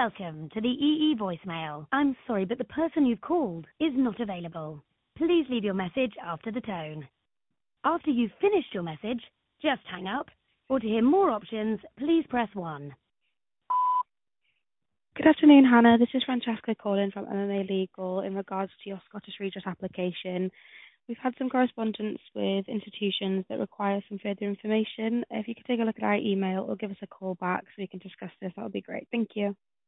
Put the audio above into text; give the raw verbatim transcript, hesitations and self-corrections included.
Welcome to the E E voicemail. I'm sorry, but the person you've called is not available. Please leave your message after the tone. After you've finished your message, just hang up. Or to hear more options, please press one. Good afternoon, Hannah. This is Francesca calling from M M A Legal in regards to your Scottish Regis application. We've had some correspondence with institutions that require some further information. If you could take a look at our email or give us a call back so we can discuss this, that would be great. Thank you.